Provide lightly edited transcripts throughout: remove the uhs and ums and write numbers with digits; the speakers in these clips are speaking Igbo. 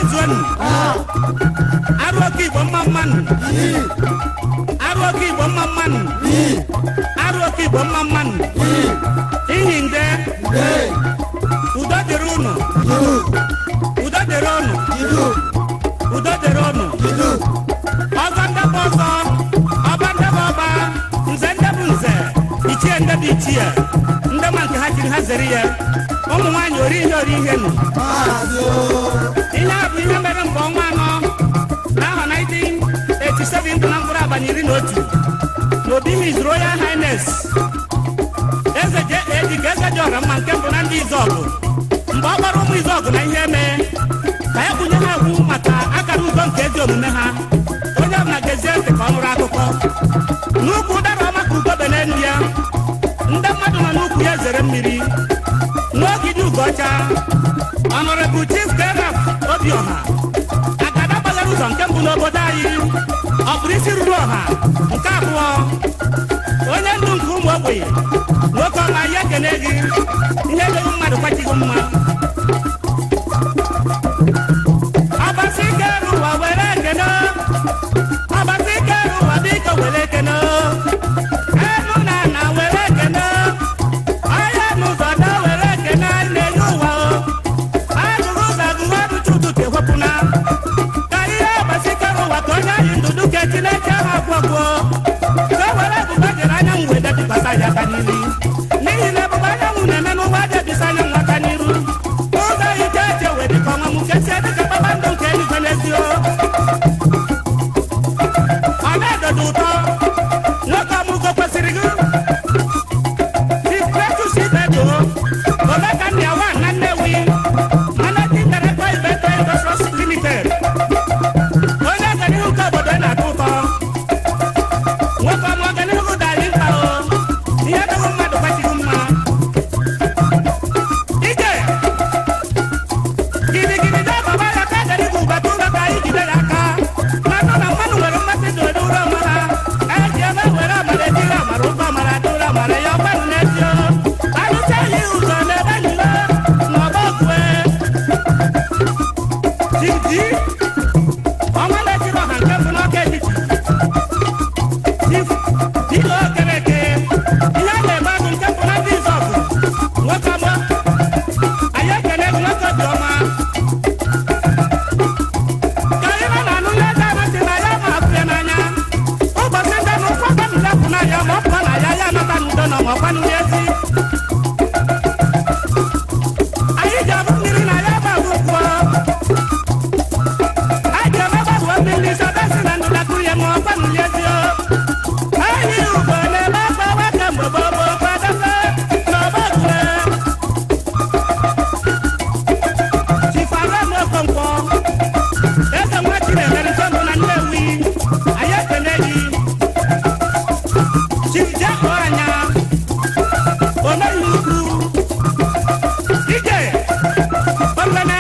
Azuenu Aruoki Igbo Mamman Aruoki Igbo Mamman Aruoki Igbo Mamman Ihinde Udo dịrị unu Udo dịrị unu Udo dịrị unu Ọzọ ndebe ọzọ Ọba ndebe ọba Nze ndebe nze Ichie ndebe ichie Ndema nke ha jiri ha zere ya ụmụ nwaanyị ori ihe nụ ihe a bụ ihe mere mgbe ọnwa anọ n'ahọ 1987 ndụ na mkpụrụ abalị 11 n'obi His Royal Highness eze eze dị ọra mma nke mbụ na ndị Izọgụ mgbe ọ gbara ụmụ Izọgụ na ihe mee ka ya bunye ha egwu maka akara ụzọ nke ezi omume ha onye ọbụla gezie ntị ka ọ nụrụ akụkọ n'ukwu ụdara ọma ka ugobe n'elu ya ndị mmadụ nọ n'ukwu ya zere mmiri n'ogidi Ugocha Honorable Chief Gerard Obioha agada gbagara ụzọ nke mbụ n'obodo anyị ọ bụrụ isi ruru ọha nke abụọ onye ndu nke ụmụ ogbenye nwoke ọma ya ekene gị ihe dịghị mmadụ kwachighị mma ọbasi ike ụwa were ekene ọbasi ike ụwa biko were ekene enu na ana were ekene ahịa n'ụzọ da were ekene na-enye ụwa agụgụ ụzọ agụgụ ọdụcha ụtụtụ ewepụna ka ihe ọbasi ike ụwa ka onye anyị ndụdụ ka Chineke ahụ agwọgwọ ka were ebube jiri anyanwụ wee debịkwasa ya aka n'iru n'ihi na ebube anyanwụ na-eme n'ụwa debisa anyanwụ aka n'iru ụzọ ike eji wee dịka ọnwa m nke si dịka kpakpando nke eluigwe n'ezio ọ na-edodo ụtọ nwoke ọmụgo kwesịrị gị Tifletus Ibedo Omeka Nniawa na Nnewi Managing Director Ibeto Industries Limited onye ọganihu nke obodo na-atọ ụtọ nwoke ọmụ ọganihu dara mkpa ihe dịghị mmadụ kwachighị mma ike gidigidi dababa ya ka ọganihu ụbata ụlọ ka anyị jide ya aka mmadụ na mmadụ nwere mmasị dị ụdị ụlọ ọmara eji ebe were amara ejiri amara ụgwọ amara dị ụlọ amara ya ọgbanụ n'ezio arụcha ya ụzọ n'ebe niile n'ọgba okwe jiji ọnwa na-ejiri ọha nke mbụ n'ọka etiti dilo okereke ihe a na-eme agụ nke mbụ na ndị Izọgụ nwoke ọma anyị ekele gị nwoke dị ọma ka anyị nọ na-anụ ihe eze amasị na ya ma afụ ya n'anya ụbọchị ndị na ụkwụ ọkwanụ lepụ na ya ma ọ pụọ na ya ya anata n'udo na ọkwanụ n'ezi anyị ji abụ mmiri na ya ma abụ kwuo anyị ji eme gbabuo mmiri sadasi na ndụ dakụ ya ma ọkwanụ n'ezi anyị ugo na-eme akpa nwoke mgbe gbogbo kwadebe n'ọgbakwe Chifaram Okonkwo eze nwa Chinemere Nsogbu na Nnewi anyị ekele gị Chief Jeko anya omeghị ukwu ike omene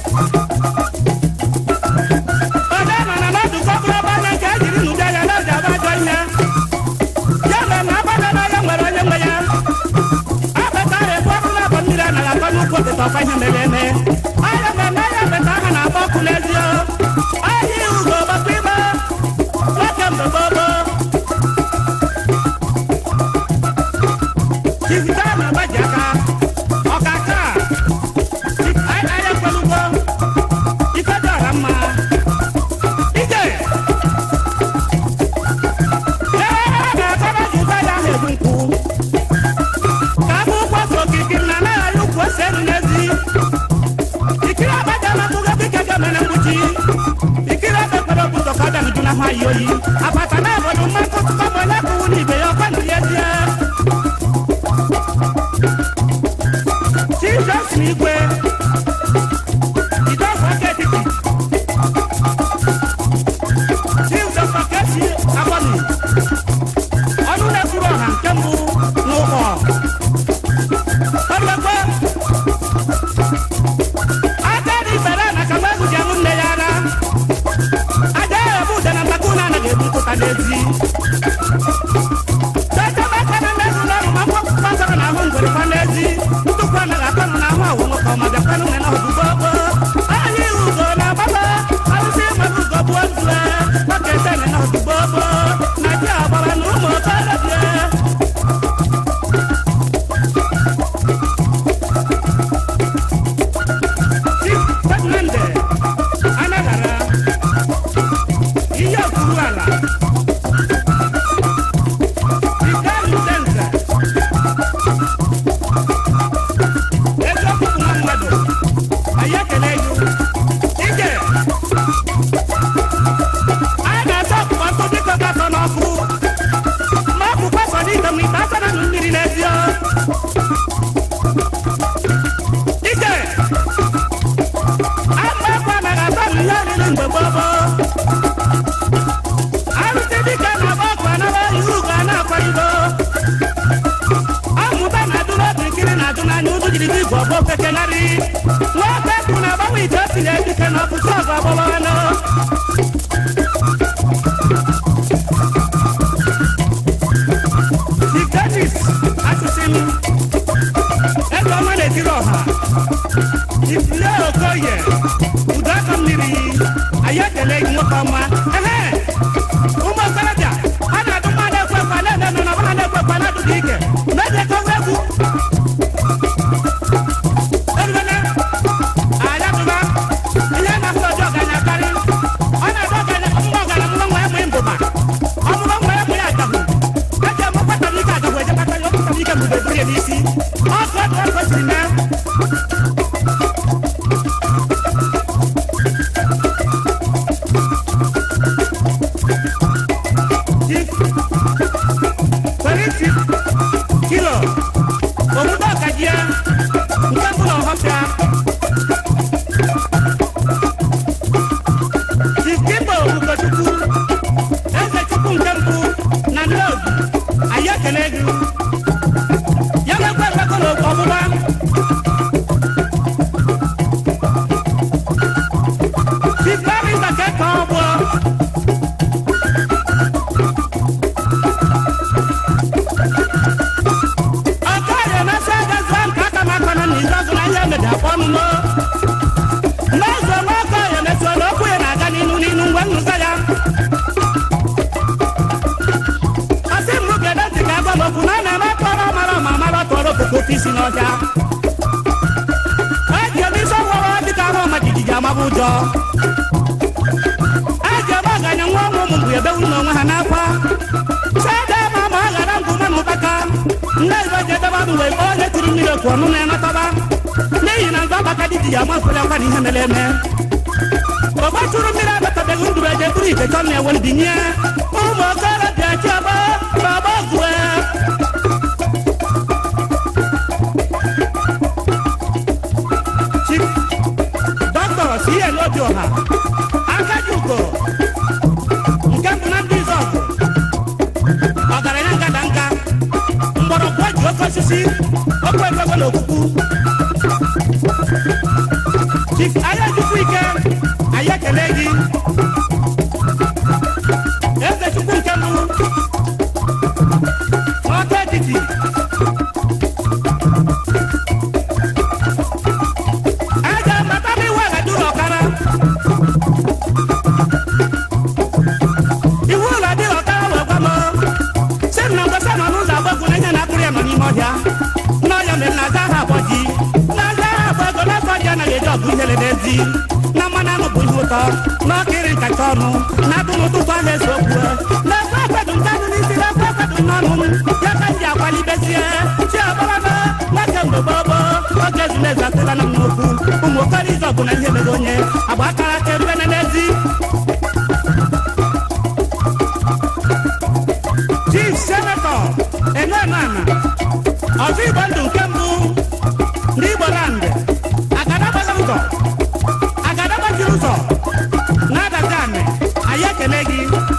onye nọ na n'ọdụkọ bụrụ anya nke e jiri n'ụdị anya na oji aba ajọ ihe ya mere na agbada n'anya nwere onye nwe ya abetara ebu ọkụ na-abọ mmiri anaghị akọ n'ukwu oteta ọkwa ihe mere eme anya mere na ya beta aha na-agba ọkụ n'ezio ahịa ugo gbakwa ime nwoke mgbe gbogbo jizita na agbaji aka ọkacha ahịa kwelugbo ife dị ọra mma ike na-akọrọ ji ụzọ ya ahụ ebu nkwụ ka abụ ụkwụ ọsọ okirikiri na anaghị ukwu ose elu n'ezi ikiri abaja na-atụga dịka ga-emere mkpuchi ikiri ebe kwere okwụtọ ka ọ bịanuju na ahụ ayi oyi abata na obodo mmakụ tụkọ bụ onye kụwu n'ibe ya ọkwanụ ya ezie Chief Igwe Idọfọ aka etiti Chief Dr. Kesi Abọni ọnụ na-ekwuru ọha nke mbụ n'ụkọ ọlọkwa aka dị ibere na ka nwa egwu ji anụ nne ya ara aja ya bụ ude na mgbakọ ụlọ anaghị ebu nkụta n'ezi dọkịta aka na mmezu n'ọrụ ma mkpọkpụ gbasara n'ahụ ngwere kwa n'ezi ntụkwu anaghị akọnụ n'ahụ awụ nwoke ọma bịakwanụ nne na ọdụgbọ anyị ugo na agbaba na ji agbara na ụmụ okorobịa. Fernande Anaghara ihe okuru ala Iganu Denze eziokwu bụ nwa mmadụ anyị ekele gị ije anyị na-asa ọkpụkpọ ntụ dịka gasọ n'ọkụ ma ọ bụkwa sọ n'ike m ite asa na mmiri n'ezio ije akpa na ga-asa m ihe oriri mgbe gbogbo arụsị dike na-agba ọkụ anaba ihu ga na-akwaligo amụta na-adụ n'otu nkiri na-adụ n'anya ụdụ jiri gị igwe ọgbọ fekenarị nwoke kwụ na-agbanwe ite o tinye dike na ọpụtụ ọgụ agbọbanụ Dikenis asụsị m ego ọma na-etiri ọha ifule okoye udo aka mmiri anyị ekele gị nwoke ọma ehe ụmụ okorobịa a na-adụ mma na-ekwe ekwe na-eme na ọbụla na-ekwe ekwe na-adụghị ike na-ejekowe egwu erubele ayatụba ihe na-ahụ ọjọọ ọganya karị ọ na-adụ ọganya mma ọgana mụrụ nwa enwe mbụba ọmụrụ nwa enwe ya agahụ eji eme kwatara ike agahụ ejekata ya ọkwụtara ike mgbe eburu ya n'isi ọkụ ọdụ ọkụ siri mee kilo omudo kajia nke mbụ na ọhọfịa Chikimbo Ugochukwu eze chukwu nke mbụ na ndị obi anyị ekele gị ya mekwa ekwekọ na ọgbụgba Chikari Mbakeka ọgbọ n'ụzọ nwoke ya na-eso n'okwu ya na-aga n'ihu mgbe nnụta ya asị m gede ntị ka agwa m okwu na na-eme tọrọ mara ma mara tọrọ okoko ofe isi n'ọhịa eji eme isi ọhụrụ dịka ahụ ọma jijiji amaba ụjọ eji ebe ọganya nwa ọnwụ ụmụ mgbe ebewu n'onwe ha n'akwa chede ma ma ọ ghara ngụ mmanụ ụkpaka ndị igbo ji edebe abụ mgbe onye tiri mmiri okwu ọnụ na-enataba n'ihi na nzọ ọgbaka dị ji ya amafere akwa na ihe mere eme ọgba chụrụ mmiri abatabeghị ndụ eje buru ite chọ na-ewe mbinye ụmụ okorobịa chiọba baba gwe Chief Dr. C.A. Obioha Akajuko nke mbụ na ndị izọgụ ọgaranya ngada nka mgbọrọgwụ ji oke osisi okwe ekwekwe na okwukwu Chief Aya Chukwu ike anyị ekele gị eze Chukwu nke mbụ n'ọka etiti aja mbata m iwu agaduru ọkara iwu ụlọ adịghị ọkara wee gwa m si m na mgbasa nọ n'ụzọ agbagwu na ihe na-akụrụ ya nọ n'ime ọhịa n'ọhịa mere na aza ha abụọ ji anaghị eji ọgụ ihere n'ezi na mmanụ aṅụ bụ ihe ụtọ n'ọkịrị nkacha ọnụ na-atụ n'ụtụtụ ahụ eze okwu na-ekwe ekwedu nke anụ n'isi na-ekwe ekwedu n'ọnụ ya ka m ji akwalibezie chi ọbara nwoke mgbe gbogbo oge ezumezu atụla na m n'okwu ụmụ okoro izu ọgụ na ihe mere onye agba akara aka erubene n'ezi Chief Senator Enenana ọzọ Igbo ndụ nke mbụ ndị Igbo land agada gbajiri ụzọ na-adaga anị anyị ekele gị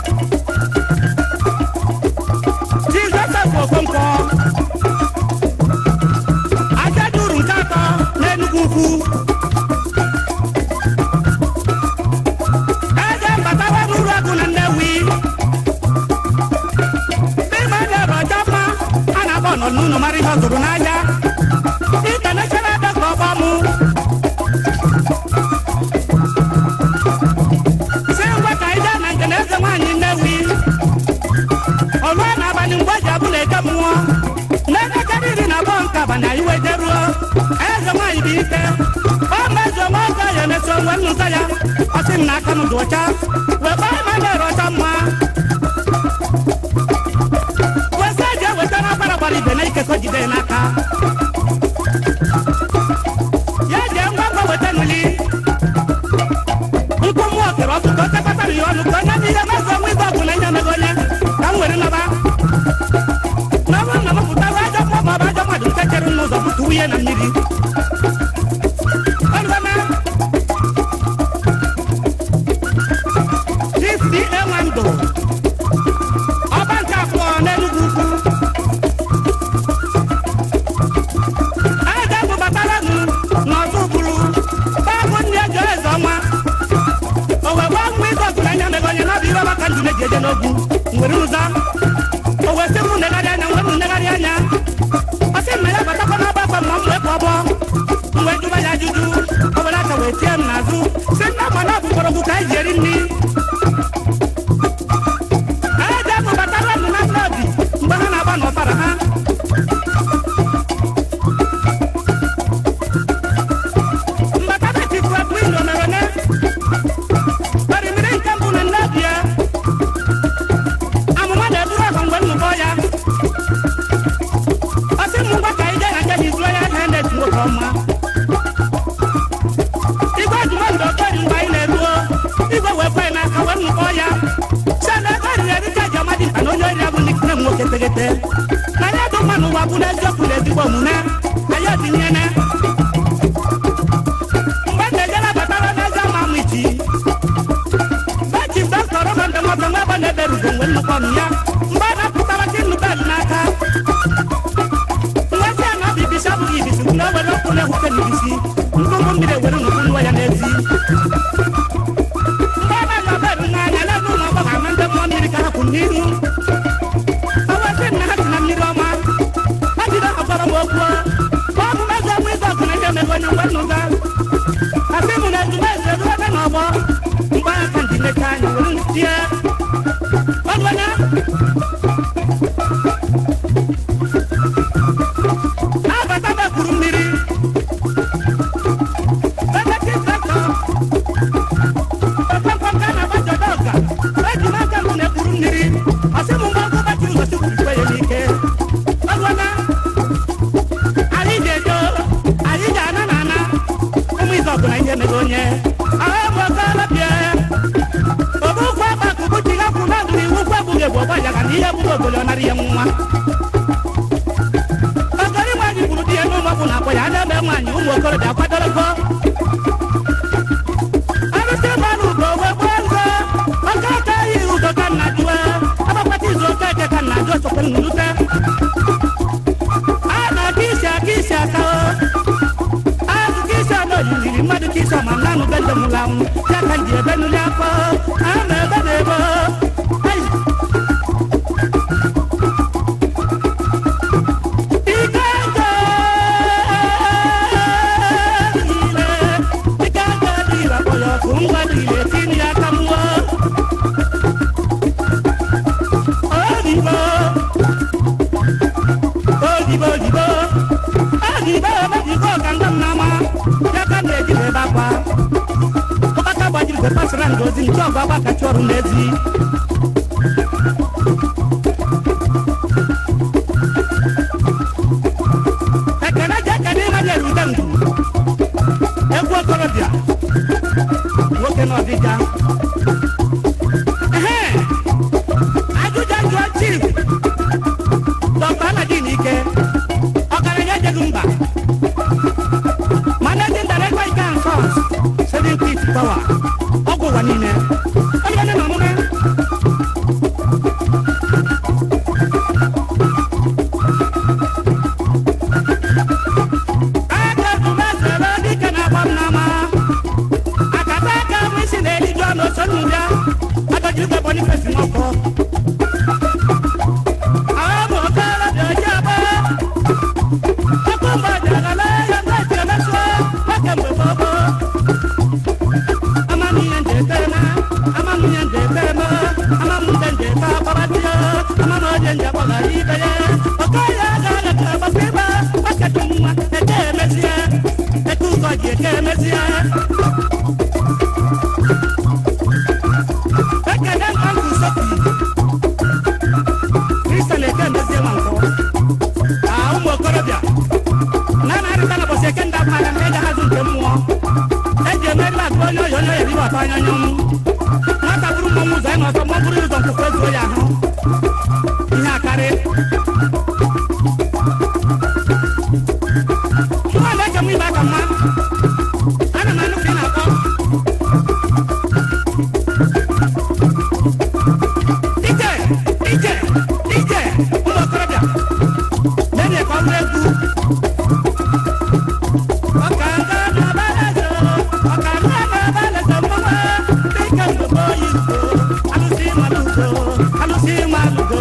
Chief Joseph Okonkwo aja duru nke atọ n'Enugu Ukwu eje mbatawa n'uru agụ na Nnewi n'ime aja bụ ọjọ mma a na-akpọ nọ n'ụlọ mara ihe ọ zụrụ n'ahịa international doctor ọgbamụ si ngwa ka anyị jee na nke na eze nwaanyị Nnewi na iwe jeruo eze nwanyị bụ ike o mezuo nwoke ya emeso nwe nnụta ya ọ sị m na aka m dị ọcha wee kpaa ma na-ere ọcha mma wesa ji eweta na agbara gbara ibe na ikekọ jide n'aka ya jee ngwa ngwa weta nuli nkwụ mmụọ kere ọtụtụ o tekọtara ya ọnụ ka onye n'ihe mezuo nwa ibe ọgụ na ihe emego onye ka m were naba n'ọnwụ na mapụtara ajọ mmụọ ma ọ bụ ajọ mmadụ nke chere n'ụzọ butuwu ihe na mmiri GCA Nwandụ ọba nke afọ n'Enugu Ukwu aja bụbatara nụ n'ọzọ ụbụrụ babụ ndị eji eze ọnwa o wee gwa nwa ịzọ ọgụ na anya mego onye na ọ bụ ihe maka ndụ na-eji eje n'ogwu nwere ụzọ o wee sị m negharị anya nwee m negharị anya ọ sị na ya batakwa n'ọba afọ ma m wee pụọ bọ m wee jụba ya ajụjụ o were aka wee tie m n'azụ sị nna ma na ọ bụ mgbọrọgwụ ka anyị ji eri nri aja bụbatara nụ na nọọdụ mgbe ha na-agba n'ọbara ha mbatata tikwa kwin omerone orimiri nke mbụ na nnobi ya amụma na-eburu ọha mgbe nnụkọ ya ọ sị m ngwa ka ije na nje n'izuru ya na enet nwoke ọma igwe ejumondụ okori mgbe anyị na-eruo igwe wee kwe n'aka wee nnụkọ ya sena ego riri erika ji ọmadị mkpa na onye ori ya bụ nikne m nwoke tegete na ya dị mma n'ụwa bụ n'eziokwu na ezigbo omume na ya otinyene mgbe na-ejela batara n'eze ama amụ iji bachif dọkta rọba ndị nwoke nwa ebe na-eberugo mgbe nnukwu ọnụ ya mgbe a na-apụtara chi nnukwu elu n'aka nwa si na ọ bụ ibisi abụghị ibisi na o were ọkụ na-ehute n'ibisi ngụngụ mmiri ewere nnukwu nwa ya n'ezi mgbe a na-anya beru n'anya n'ebe ụmụ ọgbọghọ ama ndị mmụọ mmiri ka hapụ n'ihu o wesị na ha si na mmiri ọma ha jide ọgọrọ m okwu ọ bụ mezi ọmụ ịzọ ọgụ na ihe emego onye mgbe nnụga asị mụ na ezumeze eruo ebe n'ọgbọ mgbe aka ndị mecha anya were tie ọdụanya na-abata bekwuru mmiri betekitretọ ọkpọmkpọmka na-agbajọdo ọga eji m aka mbụ na-ekwuru mmiri ọsị m ngwa ngwa bachi ụzọ si kwurukwe ya n'ike ọdụanya anyị ga-ejo anyị ga-ana na ana ụmụ ize ọgụ na ihe emego onye ahụ bụ okolobịa obukwu agbakụ bụ ji hapụ na ndụ iwu ukwu ebughị egbu ọgba yaga na ihe bụrụ obodo ọ nara ihe nwa ogori nwaanyị kwuru di ya n'ụlọ ọgwụ na-akpọ ya na-ebe nwaanyị ụmụ okorobịa akwadorogo arụsị mmanụ ugo wee gbaa nzọ ọka aka yi ugo ka nna jụọ agbakpata izu oke eke ka nna jụọ sokwe nnụnute a na-aka isi aka isi aka azụ ka isi anọ yiriri mmadụ ka isi ọma m na-anụ be njem ụlọ anwụ ya ka nji ebe nuli afọ a na-ebe na-ebo pasara ngozi nke ọgụ agbakacha ọrụ n'ezi ekene ji ekene ịmanyere ude ndụ egwu okorobịa nwoke na ọdịja ajụja jụọ chief dọkta Aladin Ike ọgaranya ejeghị mba managing director Ike and Sons 7 Power ọgwụ ụwa niile onye na omume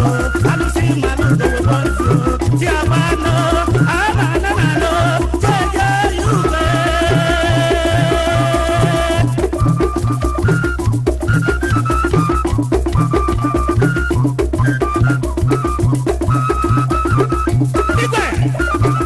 alụsị mmanụ dowe nso chiamano amananano jeje yube igwe